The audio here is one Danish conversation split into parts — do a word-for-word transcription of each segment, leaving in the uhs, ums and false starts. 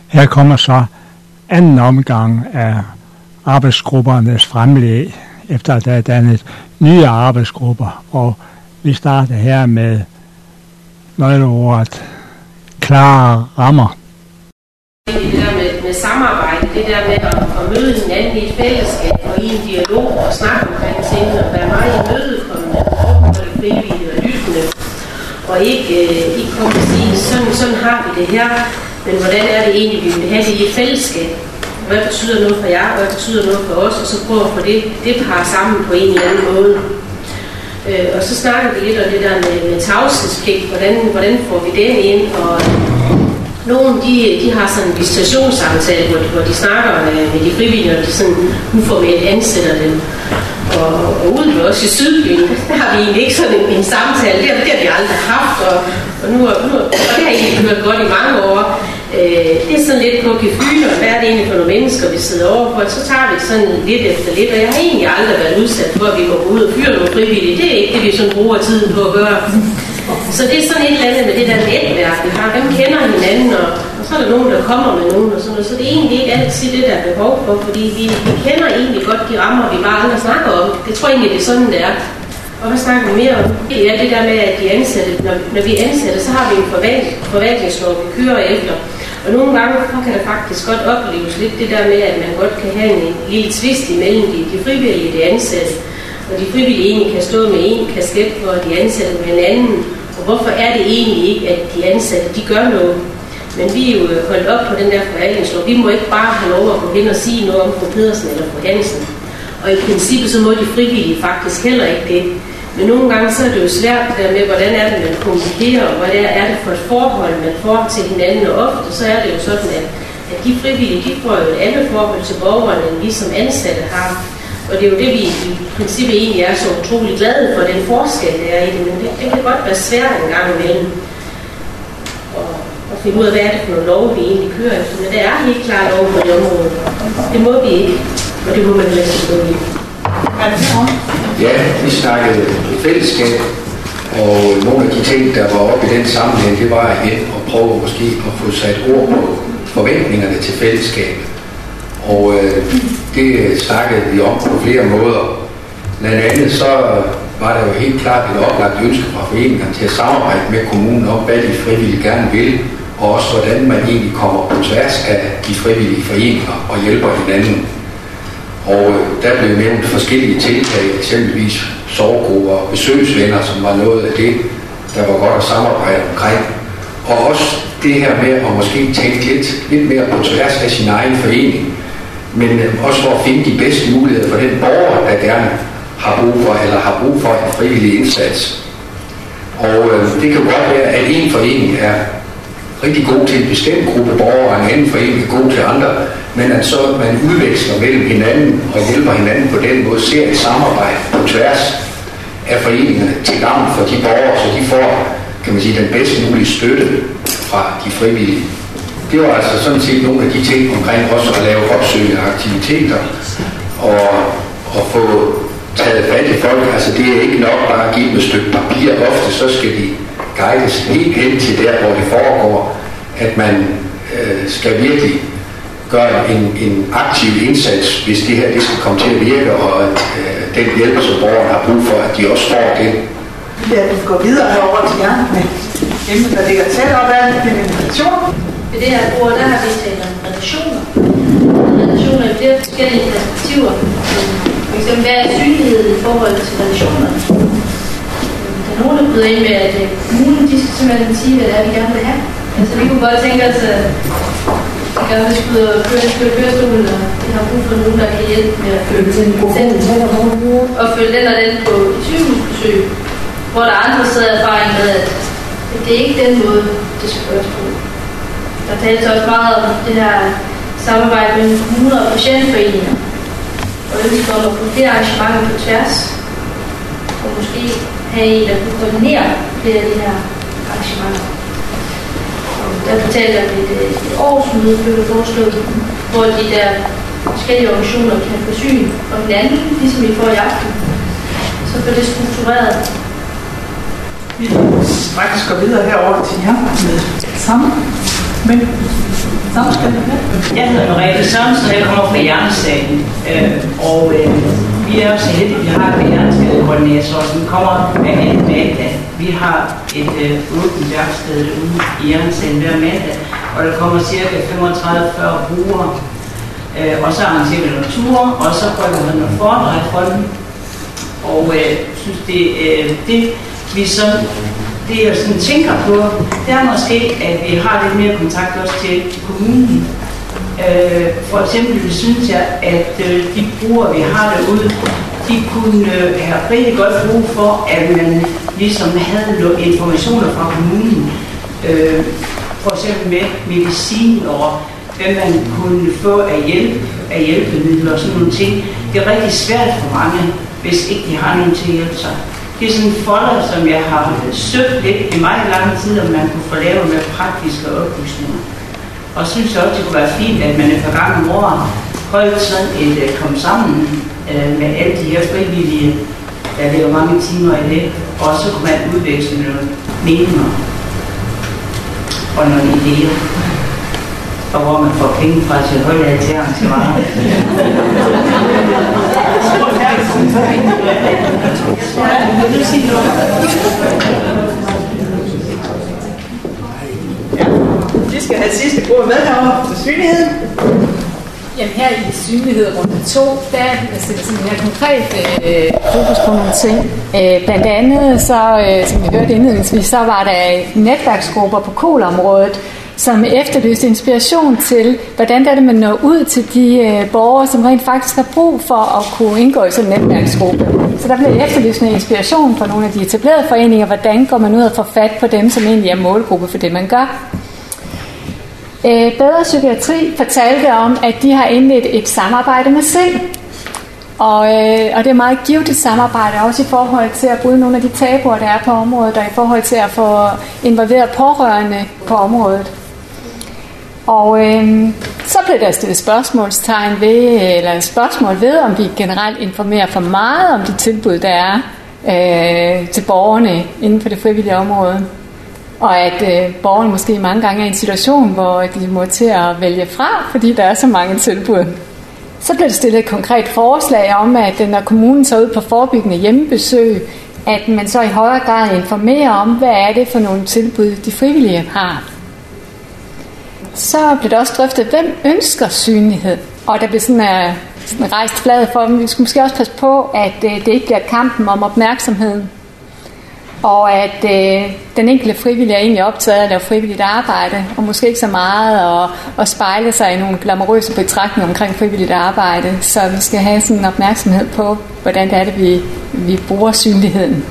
Her kommer så anden omgang af arbejdsgruppernes fremlæg, efter at der er dannet nye arbejdsgrupper. Og vi starter her med nøgleordet klare rammer. Det der med, med samarbejde, det der med at, at møde hinanden i et fællesskab og i en dialog og snakke omkring tingene og være meget imødekommende over for det frivillige og lyttende. Og ikke, øh, ikke komme og sige, sådan, sådan har vi det her, men hvordan er det egentlig, vi vil have det i et fællesskab? Hvad betyder noget for jer, hvad betyder noget for os? Og så prøve at få det, det par sammen på en eller anden måde. Øh, og så snakker vi lidt om det der med, med tavshedspligt, hvordan, hvordan får vi den ind, og nogle de, de har sådan en visitationssamtale, hvor, hvor de snakker med de frivillige, og de sådan uformelt ansætter dem. Og, og ude ved os i Sydbyen, der har vi egentlig ikke sådan en, en samtale, det, det har vi aldrig haft, og, og, nu, nu, og det har jeg egentlig hørt godt i mange år. Øh, det er sådan lidt på gefyl, og hvad er det egentlig for nogle mennesker, vi sidder overfor, så tager vi sådan lidt efter lidt, og jeg har egentlig aldrig været udsat for, at vi går ud og fyrer nogle frivillige. Det er ikke det, vi sådan bruger tiden på at gøre. Så det er sådan et eller andet med det der netværk, vi har. Hvem kender hinanden, og, og så er der nogen, der kommer med nogen, og sådan noget. Så det er egentlig ikke altid det, der er behov for, fordi vi, vi kender egentlig godt de rammer, vi bare aldrig snakker om. Det tror jeg egentlig, det er sådan, det er. Og hvad snakker vi mere om? Det er det der med, at de ansatte, når, når vi ansætter, så har vi en forvalt, forvaltningslov, vi kører efter. Og nogle gange kan det faktisk godt opleves lidt det der med, at man godt kan have en, en lille tvist imellem de, de frivillige og de ansatte. Og de frivillige egentlig kan stå med en kasket for de ansatte med en anden. Og hvorfor er det egentlig ikke, at de ansatte de gør noget? Men vi er jo holdt op på den der forvaltningslov. Vi må ikke bare have lov at gå hen og sige noget om fru Pedersen eller fru Hansen. Og i princippet så må de frivillige faktisk heller ikke det. Men nogle gange så er det jo svært der med, hvordan er det, man kommunikerer, og hvad er det for et forhold, man får til hinanden. Og ofte så er det jo sådan, at, at de frivillige de får jo et andet forhold til borgerne, end vi som ansatte har. Og det er jo det, vi i princippet egentlig er så utrolig glade for, den forskel, der er i det. Men det, det kan godt være svært en gang imellem at, at finde ud af, hvad er det for nogle lov, vi egentlig kører efter. Men der er helt klart lov på det område. Det må vi ikke, og det må man heller ikke stå i. Ja, vi snakkede i fællesskab, og nogle af de ting, der var oppe i den sammenhæng, det var igen at prøve måske at få sat ord på forventningerne til fællesskabet. Og øh, det snakkede vi om på flere måder. Blandt andet så var der jo helt klart et oplagt ønske fra foreningerne til at samarbejde med kommunen om, hvad de frivillige gerne vil, og også hvordan man egentlig kommer på tværs af de frivillige foreninger og hjælper hinanden. Og der blev nævnt forskellige tiltag, eksempelvis sorggrupper og besøgsvenner, som var noget af det, der var godt at samarbejde omkring. Og også det her med at måske tænke lidt, lidt mere på tværs af sin egen forening, men også for at finde de bedste muligheder for den borger, der gerne har brug for, eller har brug for en frivillig indsats. Og øh, det kan godt være, at en forening er rigtig god til en bestemt gruppe borgere, og en anden forening er god til andre, men at så man udveksler mellem hinanden og hjælper hinanden på den måde, ser et samarbejde på tværs af foreningerne til gavn for de borgere, så de får, kan man sige, den bedst mulige støtte fra de frivillige. Det var altså sådan set nogle af de ting omkring også at lave opsøgende aktiviteter og, og få taget fat i folk. Altså det er ikke nok bare at give dem et stykke papir. Ofte så skal de guides helt hen til der, hvor det foregår, at man øh, skal virkelig gøre en, en aktiv indsats, hvis det her det skal komme til at virke, og at øh, den hjælp, som borgerne har brug for, at de også får det. Ja, vi går videre herover til jer med emnet, der ligger tæt op af implementation. Ved det her ord, der har vi talt om relationer. Relationer i flere forskellige perspektiver. For eksempel, hvad er synligheden i forhold til relationerne? Der er nogen, der bryder ind med, at kommunen, de skal simpelthen sige, hvad det er, vi gerne vil have. Altså, vi kunne godt tænke os, at vi gerne vil skulle køre kørestolen, og vi har brug for nogen, der kan hjælpe med at følge den og følge den og den på et sygehusbesøg, hvor der er andre steder erfaring med, at det er ikke den måde, det skal gøres på. Der tales også meget om det her samarbejde mellem kommuner og patientforeninger, og ønsker om at få flere arrangementer på tværs, og måske have en, der kunne koordinere flere af de her arrangementer. Og der fortalte vi et, et årsmøde, blev det foreslået, hvor de der forskellige organisationer kan få syn og hinanden, ligesom vi får i aften. Så bliver det struktureret. Vi faktisk går videre herover til jer med samme Men så skal det være. Jeg hedder Merete Sørensen, og jeg kommer fra Hjernesagen. Øh, og øh, vi er også heldige, at vi har en hjerneskadekoordinator, som kommer hver anden mandag. Vi har et øh, åbent værksted ude i Hjernesagen hver mandag, og der kommer cirka femogtredive til fyrre brugere. Øh, og så arrangerer vi nogle ture, og så prøver vi nogle foredrag for dem. Og jeg øh, synes, det, øh, det vi så, det jeg sådan tænker på, det er måske, at vi har lidt mere kontakt også til kommunen. Øh, for eksempel synes jeg, at øh, de brugere, vi har derude, de kunne øh, have rigtig godt brug for, at man ligesom havde informationer fra kommunen. Øh, for eksempel med medicin og hvad man kunne få af hjælp, af hjælpemidler og sådan nogle ting. Det er rigtig svært for mange, hvis ikke de har nogen til at hjælpe sig. Det er sådan en folder, som jeg har søgt lidt i meget lang tid, om man kunne få lavet med praktiske oplysninger. Og synes også, det kunne være fint, at man et par gange om året holdt sådan et uh, kom sammen uh, med alle de her frivillige, der lægger mange timer i det, og så kunne man udveksle nogle meninger og nogle idéer, og hvor man får penge fra til højde af til arrangementer. Ja, vi skal have sidste gode med herovre til synligheden. Jamen her i synlighed runde to, der sætter sådan mere konkret øh, fokus på nogle ting. Øh, blandt andet, så, øh, som vi hørte indledningsvis, så var der netværksgrupper på KOL-området, som efterlyste inspiration til, hvordan er det, man når ud til de øh, borgere, som rent faktisk har brug for at kunne indgå i sådan en netværksgruppe. Så der blev efterlyst en inspiration fra nogle af de etablerede foreninger, hvordan går man ud og får fat på dem, som egentlig er målgruppe for det, man gør. Øh, Bedre Psykiatri fortalte om, at de har indledt et samarbejde med SIND. Og, øh, og det er meget givet et samarbejde, også i forhold til at bryde nogle af de tabuer, der er på området, og i forhold til at få involveret pårørende på området. Og øh, så blev der stillet spørgsmålstegn ved, eller spørgsmål ved, om vi generelt informerer for meget om de tilbud, der er øh, til borgerne inden for det frivillige område. Og at øh, borgerne måske mange gange er i en situation, hvor de må til at vælge fra, fordi der er så mange tilbud. Så blev der stillet et konkret forslag om, at når kommunen så ud på forebyggende hjemmebesøg, at man så i højere grad informerer om, hvad er det for nogle tilbud, de frivillige har. Så blev der også drøftet, hvem ønsker synlighed. Og der blev sådan, uh, sådan rejst flaget for dem. Vi skal måske også passe på, at uh, det ikke bliver kampen om opmærksomheden. Og at uh, den enkelte frivillige er egentlig optaget af at lave frivilligt arbejde, og måske ikke så meget at, at spejle sig i nogle glamourøse betragtninger omkring frivilligt arbejde. Så vi skal have sådan en opmærksomhed på, hvordan det er, det, vi, vi bruger synligheden.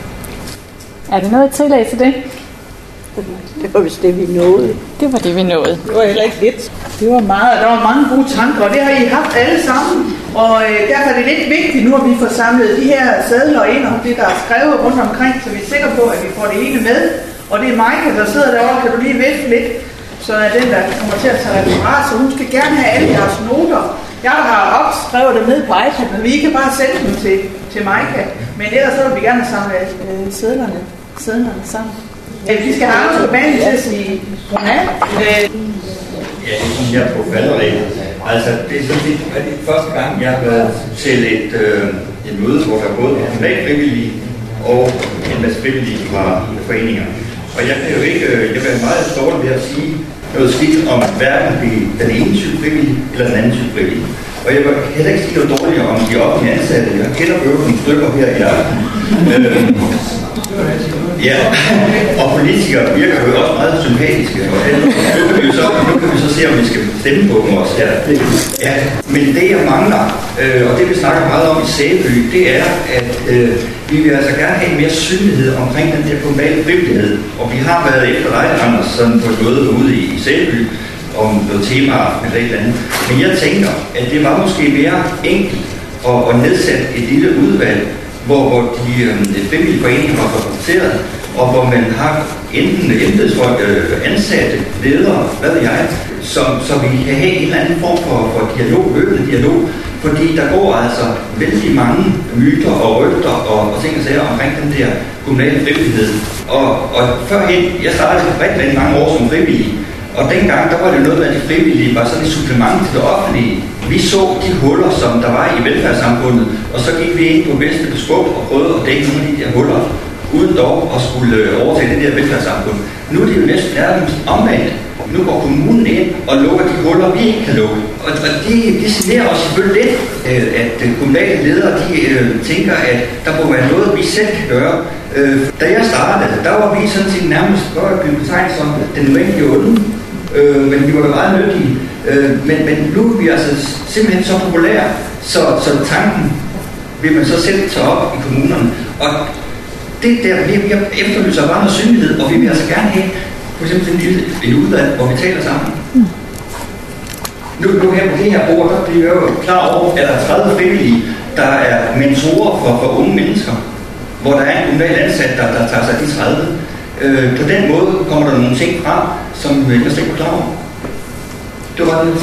Er der noget tillæg til det? Det var vist det, vi nåede. Det var det, vi nåede. Det var heller ikke lidt. Det var meget, der var mange gode tanker, og det har I haft alle sammen. Og øh, derfor er det lidt vigtigt nu, at vi får samlet de her sadler ind om det, der er skrevet rundt omkring, så vi er sikre på, at vi får det hele med. Og det er Maike, der sidder derovre, kan du lige vifte lidt, så er den, der kommer til at tage referat, så hun skal gerne have alle jeres noter. Jeg har opskrevet dem ned på iPad, men vi kan bare sende dem til, til Maike. Men ellers så vil vi gerne samle øh, sædlerne, sædlerne sammen. Vi skal have Anders på banen til at sige godnat. Ja, det synes jeg på falderæbet. Altså, det er sådan set det er første gang, jeg har været til et, øh, et møde, hvor der er både kommunalt frivillige og en masse frivillige fra foreninger. Og jeg kan jo ikke, øh, jeg vil meget stolt ved at sige noget skidt om hverken den ene type frivillige eller den anden type frivillige. Og jeg vil heller ikke sige noget dårligere om de offentlige ansatte. Jeg kender øvrigt nogle stykker her i aften. Øh, Ja, og politikere virker jo også meget sympatiske, og nu kan vi jo så, nu kan vi så se, om vi skal stemme på dem også her. Ja, men det jeg mangler, øh, og det vi snakker meget om i Sæby, det er, at øh, vi vil altså gerne have mere synlighed omkring den der kommunale frivillighed. Og vi har været efter dig, Anders, sådan på et møde ude i, i Sæby, om noget temaer eller et eller andet. Men jeg tænker, at det var måske mere enkelt at, at nedsætte et lille udvalg, hvor, hvor de øh, frivillige foreninger var repræsenteret, og hvor man har enten embedsfolk, øh, ansatte, ledere, hvad ved jeg, så, så vi kan have en eller anden form for, for dialog, løbende dialog, fordi der går altså vældig mange myter og rygter og, og ting og sager omkring den der kommunale frivillighed. Og, og førhen, jeg startede rigtig, rigtig mange år som frivillig, Og dengang, der var det noget med, at de frivillige var sådan et supplement til det offentlige. Vi så de huller, som der var i velfærdssamfundet, og så gik vi ind på bedste beskub og prøvede at dække nogle af de der huller, uden dog at skulle overtage det der velfærdssamfund. Nu er det jo næsten nærmest omvendt. Nu går kommunen ind og lukker de huller, vi ikke kan lukke. Og, og det, det signerer os selvfølgelig lidt, at kommunale ledere de, øh, tænker, at der må være noget, vi selv kan gøre. Øh, da jeg startede, der var vi sådan set nærmest godt at blive betegnet som den nødvendige onde. Øh, men vi var jo meget nyttige. Øh, men, men nu er vi altså simpelthen så populære, så, så tanken vil man så selv tage op i kommunerne. Og det der, vi, vi efterlyser bare noget synlighed, og vi vil altså gerne have for eksempel et, et udvalg, hvor vi taler sammen. Mm. Nu, nu her på det her bord, der bliver jeg jo klar over, at der er tredive frivillige, der er mentorer for, for unge mennesker, hvor der er en kommunal ansat, der, der tager sig af de tredive. Øh, på den måde kommer der nogle ting frem, som vi ikke er klar over. Det var det.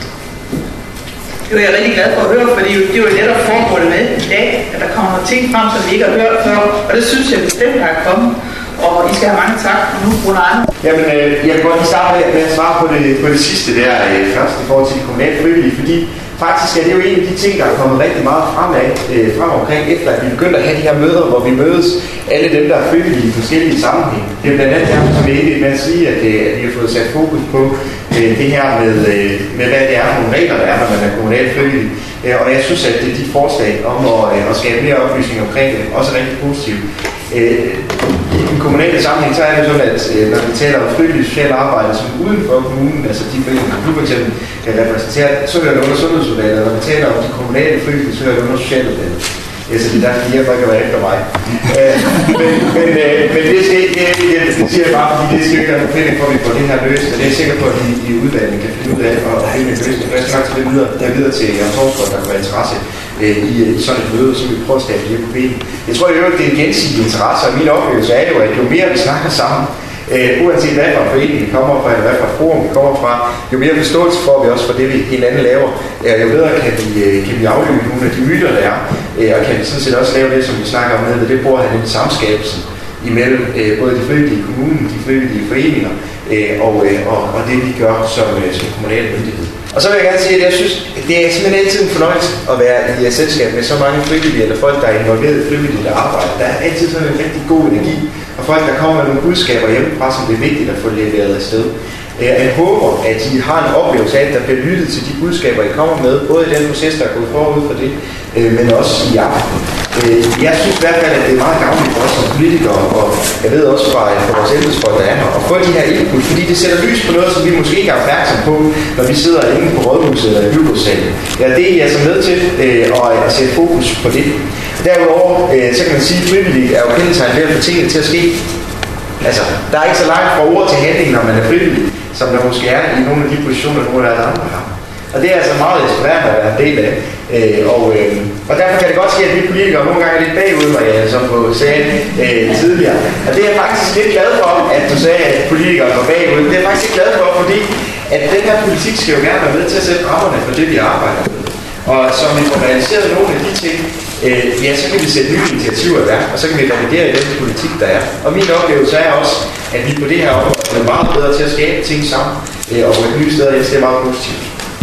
Det var jeg rigtig glad for at høre, fordi det var netop formålet med i dag, at der kommer nogle ting frem, som vi ikke har hørt før, og det synes jeg bestemt, der er kommet. Og I skal have mange tak nu, Rune Arne. Jamen, øh, jeg kan godt lige starte med at svare på det, på det sidste der øh, først i forhold til de kommunale frivillige, fordi faktisk er det jo en af de ting, der er kommet rigtig meget fremad, øh, frem omkring, efter at vi begyndte at have de her møder, hvor vi mødes alle dem, der er frivillige i forskellige sammenhæng. Det er blandt andet her, som jeg egentlig med at sige, at, øh, at vi har fået sat fokus på øh, det her med, øh, med, hvad det er for nogle regler, der er, når man er kommunalt frivillig. Øh, og jeg synes, at de forslag om at, øh, at skabe mere oplysning omkring det også er rigtig positivt. Øh, I den kommunale sammenhæng, så er det sådan, at øh, når vi taler om frivillige sociale arbejde, som uden for kommunen, altså de foreninger, du for eksempel kan repræsentere, så hører det under sundhedsudvalget, og når vi taler om de kommunale frivillige, så hører det under socialudvalget. Ja, så det er derfor, jeg ikke være efter mig. øh, men, men, øh, men det, skal, det, det, det siger jeg bare, fordi det skal ikke være forpligtet for, at vi får det her løst, og det er jeg sikker på, at I i udvalget kan finde ud af og finde en løsning. Jeg skal nok tage det videre, der videre til Jørgen Torsgaard, der kan være interesse øh, i, i sådan et møde, som vi prøver at skabe det på benen. Jeg tror jo, at det er en gensidig interesse, og min oplevelse er jo, at jo mere vi snakker sammen, Uh, uanset hvad for en forening vi kommer fra, eller hvad for et forum vi kommer fra, jo mere forståelse får vi også for det, vi hinanden laver. Uh, jo bedre kan vi, uh, kan vi afløbe nogle af de myter, der er, uh, og kan vi sådan set også lave det, som vi snakker om med, det bor han i samskabelsen imellem uh, både de frivillige i kommunen, de frivillige foreninger, uh, og, uh, og, og det vi gør som, uh, som kommunal myndighed. Og så vil jeg gerne sige, at jeg synes, at det er simpelthen altid en fornøjelse at være i et selskab med så mange frivillige, eller folk, der er involveret i frivillige, der arbejder. Der er altid sådan en rigtig god energi, og folk, der kommer med nogle budskaber hjemmefra, som det er vigtigt at få leveret afsted. Jeg håber, at I har en oplevelse af, at der bliver lyttet til de budskaber, I kommer med, både i den proces, der er gået forud for det, men også i aften. Jeg synes i hvert fald, at det er meget gavnligt for os som politikere, og jeg ved også fra, fra vores embedsfolk, der er her, at få de her input, fordi det sætter lys på noget, som vi måske ikke er opmærksom på, når vi sidder inde på rådhuset eller i byrådssalen. Ja, det er jeg så med til at sætte fokus på det. Derudover, så kan man sige, at frivillige er jo kendetegnet ved at få tingene til at ske. Altså, der er ikke så langt fra ord til handling, når man er frivillig, som der måske er i nogle af de positioner, nogle af de andre har. Og det er altså meget inspirerende at være en del af. Øh, og, øh, og derfor kan det godt ske, at vi politikere nogle gange er lidt bagud, og jeg som på sagde øh, tidligere. Og det er jeg faktisk lidt glad for, at du sagde, at politikere går bagud. Det er jeg faktisk lidt glad for, fordi at den her politik skal jo gerne være med til at sætte rammerne for det, vi arbejder med. Og som vi får realiseret nogle af de ting, øh, ja, så kan vi sætte nye initiativer i værk, og så kan vi validere i den politik, der er. Og min oplevelse er også, at vi på det her område er meget bedre til at skabe ting sammen, øh, og på et nye sted, og jeg ser meget positivt.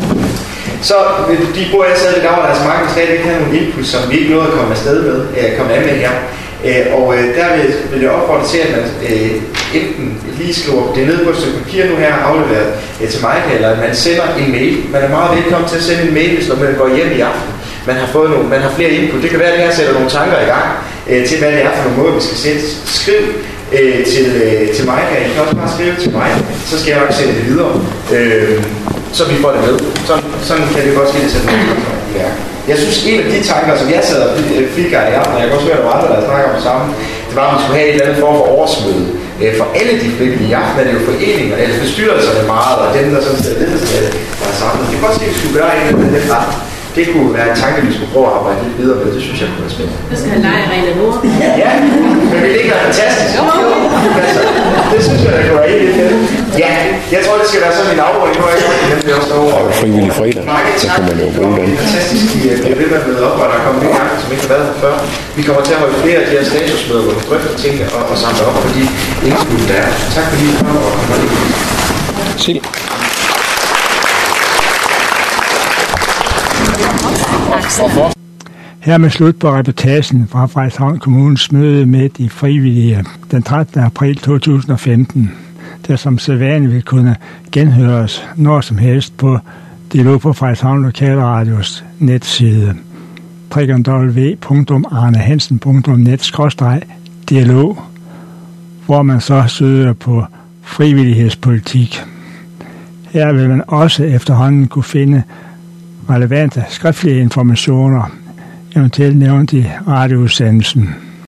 Så de bor jeg sad i dag, der er så mange, der stadigvæk har nogle input, som vi ikke nåede at komme afsted med, øh, komme af med her. Øh, og øh, der vil, vil jeg opfordre til, at man øh, enten lige skriver det ned på et stykke papir nu her afleveret øh, til mig, eller at man sender en mail. Man er meget velkommen til at sende en mail, hvis man går hjem i aften. Man har fået nogle, man har flere input. Det kan være, at det her sætter nogle tanker i gang øh, til, hvad det er for nogle måder, vi skal sætte. Skriv øh, til, øh, til mig, og I kan også bare skrive til mig, så skal jeg også sende det videre, øh, så vi får det med. Sådan, sådan kan det godt ske, at sætte nogle tanker i værk. Jeg synes, en af de tanker, som jeg sad og fik af i aften, og jeg kan også høre, at der var andre, der snakker om det samme, det var, at man skulle have et eller andet form for årsmøde øh, for alle de frivillige. I aften er det jo foreninger, eller bestyrelserne meget, og dem, der sådan stedet lidt, der er sammen. Det kan godt ske, at vi skulle gøre en eller anden den ret. Det kunne være en tanke, vi skulle prøve at arbejde lidt videre med. Det synes jeg kunne være spændende. Du skal have lejerene nu. Ja, men det ikke være fantastisk. Jo. Altså, det synes jeg, det kunne være helt fedt. Ja, jeg tror, det skal være sådan en afrunding. Nu er jeg ikke nemlig også over. Og frivillig fredag, så kan man jo bruge den. Fantastisk, I bliver ved med at møde op, og der er kommet nye gange, som ikke har været her før. Vi kommer til at holde flere af de her statusmøder, hvor vi drøfter tingene og, og samle op på de indskud, der er. Tak fordi I kom og kom. Sild. Hermed slut på reportagen fra Frederikshavn Kommunes møde med de frivillige den trettende april to tusind og femten, der som sædvanligt vil kunne genhøres når som helst på Dialog på Frederikshavn Lokalradios netside w w w punktum arnehansen punktum net skråstreg dialog, hvor man så søger på frivillighedspolitik. Her vil man også efterhånden kunne finde relevante skriftlige informationer, eventuelt nævnt i radioudsendelsen.